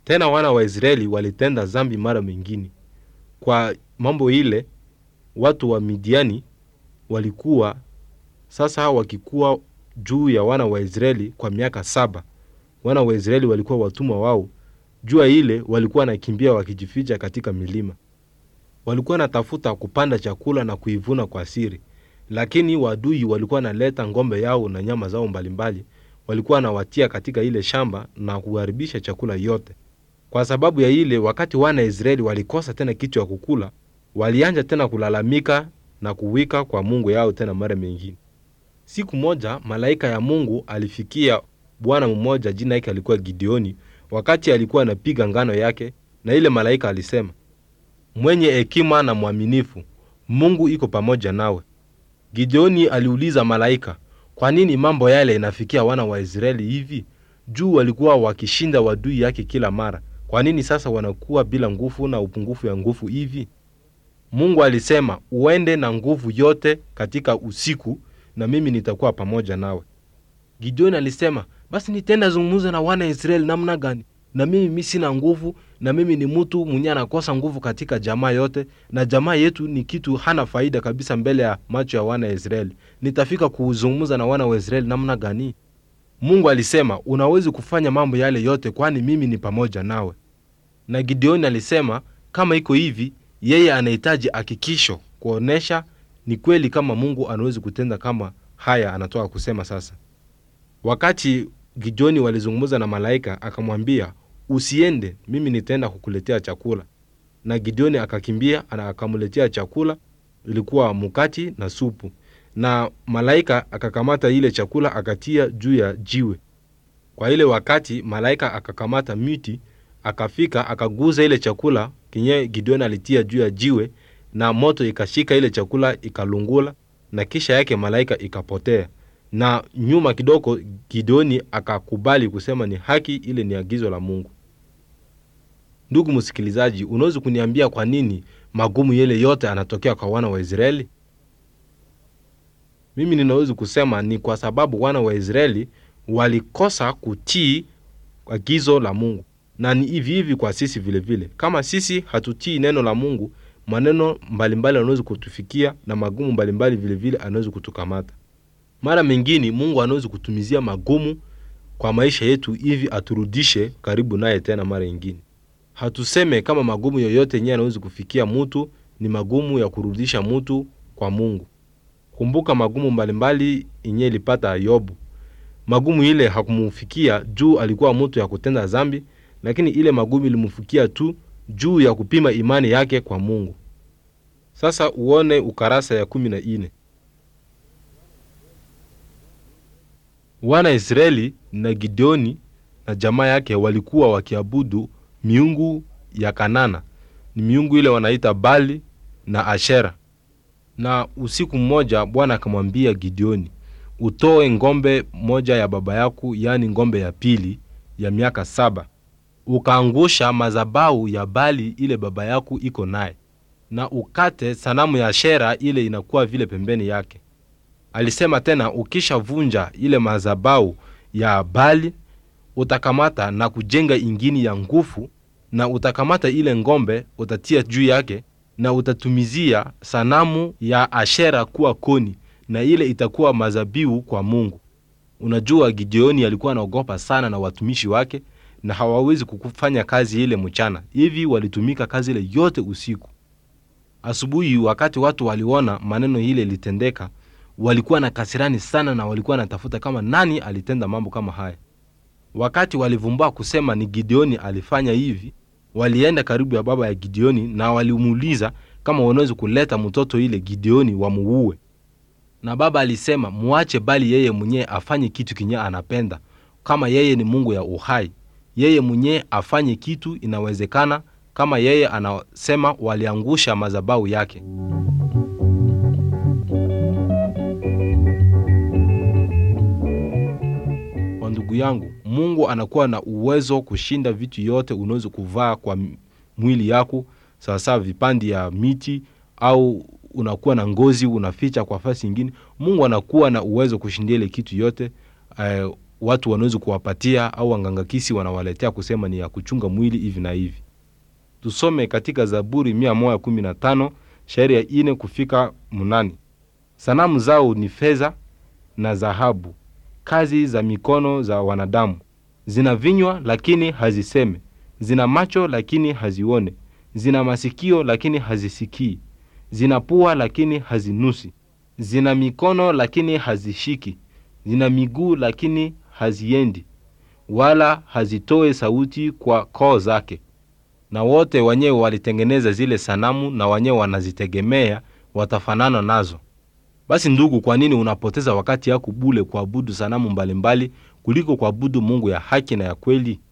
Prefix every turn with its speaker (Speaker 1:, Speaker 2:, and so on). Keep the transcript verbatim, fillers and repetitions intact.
Speaker 1: Tena wana wa Israeli walitenda dhambi mara mengine. Kwa mambo ile, watu wa Midiani walikuwa sasa wakikuwa juu ya wana wa Israeli kwa miaka saba. Wana wa Israeli walikuwa watumwa wao. Jua ile walikuwa nakimbia wakijificha katika milima. Walikuwa natafuta kupanda chakula na kuivuna kwa siri. Lakini wadui walikuwa naleta ngombe yao na nyama zao mbalimbali. Walikuwa na watia katika ile shamba na kuharibisha chakula yote. Kwa sababu ya ile, wakati wana Israeli walikosa tena kitu ya kukula, walianza tena kulalamika na kuwika kwa Mungu yao tena mara mengine. Siku moja malaika ya Mungu alifikia bwana mmoja, jina yake alikuwa Gideoni, wakati alikuwa anapiga ngano yake, na ile malaika alisema, mwenye hekima na mwaminifu, Mungu iko pamoja nawe. Gideoni aliuliza malaika, kwa nini mambo yale inafikia wana wa Israeli hivi? Juu walikuwa wakishinda wadui yake kila mara. Kwa nini sasa wanakuwa bila nguvu na upungufu ya nguvu hivi? Mungu alisema, uende na nguvu yote katika usiku na mimi nitakuwa pamoja nawe. Gideoni alisema, basi nitenda zungumza na wana Israeli namna gani? Na mimi mimi sina nguvu, na mimi ni mtu mwenye anakosa nguvu katika jamaa yote, na jamaa yetu ni kitu hana faida kabisa mbele ya macho ya wana Israeli. Nitafika kuzungumza na wana wa Israeli namna gani? Mungu alisema, unaweza kufanya mambo yale yote kwani mimi ni pamoja nawe. Na Gideoni alisema, kama iko hivi, yeye anahitaji hakikisho kuonesha ni kweli kama Mungu anaweza kutenda kama haya anatoka kusema sasa. Wakati Gideoni walizungumza na malaika, akamwambia, usiende, mimi nitaenda kukuletea chakula. Na Gideoni akakimbia na akamletea chakula, ilikuwa mkate na supu. Na malaika akakamata ile chakula akatia juu ya jiwe. Kwa ile wakati malaika akakamata miti, akafika akaguza ile chakula kinye Gideoni alitia juu ya jiwe, na moto ikashika ile chakula ikalungula, na kisha yake malaika ikapotea. Na nyuma kidogo Gideoni akakubali kusema ni haki, ile ni agizo la Mungu. Ndugu msikilizaji, unaweza kuniambia kwa nini magumu yale yote anatokea kwa wana wa Israeli? Mimi ninaweza kusema ni kwa sababu wana wa Israeli walikosa kutii agizo la Mungu. Na ni hivi hivi kwa sisi vile vile. Kama sisi hatutii neno la Mungu, maneno mbalimbali yanaweza kutufikia na magumu mbalimbali vile vile anaweza kutukamata. Mara mengine Mungu anaweza kutumizia magumu kwa maisha yetu hivi aturudishe karibu naye tena mara nyingine. Hatuseme kama magumu yoyote yenyewe yanaweza kufikia mtu ni magumu ya kurudisha mtu kwa Mungu. Kumbuka magumu mbalimbali yenyewe ilipata Ayubu. Magumu ile hakumfikia juu alikuwa mtu ya kutenda dhambi, lakini ile magumu ilimfikia tu juu ya kupima imani yake kwa Mungu. Sasa uone ukarasa ya kumi na nne. Wana Israeli na Gideoni na jamaa yake walikuwa wakiabudu miungu ya Kanana. Ni miungu ile wanaita Bali na Ashera. Na usiku mmoja Bwana akamwambia Gideoni, utoe ngombe moja ya baba yako, yani ngombe ya pili ya miaka saba, ukaangusha madhabahu ya Bali ile baba yako iko naye, na ukate sanamu ya Ashera ile inakuwa vile pembeni yake. Alisema tena, ukisha vunja ile madhabahu ya Bali, utakamata na kujenga ingini ya nguvu, na utakamata ile ngombe utatia juu yake, na utatumizia sanamu ya Ashera kuwa koni, na ile itakuwa mazabihu kwa Mungu. Unajua Gideoni alikuwa anaogopa sana na watumishi wake, na hawawezi kufanya kazi ile mchana. Hivi walitumika kazi ile yote usiku. Asubuhi wakati watu waliona maneno ile litendeka, walikuwa na kasirani sana na walikuwa natafuta kama nani alitenda mambo kama haya. Wakati walivumbua kusema ni Gideoni alifanya hivi, walienda karibu ya baba ya Gideoni na walimuuliza kama wanaweza kuleta mtoto ile Gideoni wamuue. Na baba alisema, muache Bali yeye mwenyewe afanye kitu kinye anapenda. Kama yeye ni Mungu ya uhai, yeye mwenyewe afanye kitu inawezekana. Kama yeye anasema waliangusha madhabahu yake. Ndugu yangu, Mungu anakuwa na uwezo kushinda vitu yote unaweza kuvaa kwa mwili yako, sasa vipande ya miti au unakuwa na ngozi unaficha kwa fasi nyingine. Mungu anakuwa na uwezo kushindia ile kitu yote. Uh, watu wanaweza kuwapatia au wangangakisi wanawaletea kusema ni ya kuchunga mwili hivi na hivi. Tusome katika Zaburi mia moja kumi na tano shairi ya ine kufika munani. Sanamu zao ni fedha na dhahabu, kazi za mikono za wanadamu. Zina vinywa lakini haziseme, zina macho lakini hazione, zina masikio lakini hazisikii, zina pua lakini hazinusi, zina mikono lakini hazishiki, zina miguu lakini haziendi, wala hazitoe sauti kwa koo zake. Na wote wenyewe walitengeneza zile sanamu na wenyewe wanazitegemea watafanana nazo. Basi ndugu, kwa nini unapoteza wakati yako bure kuabudu sanamu mbalimbali kuliko kuabudu Mungu ya haki na ya kweli?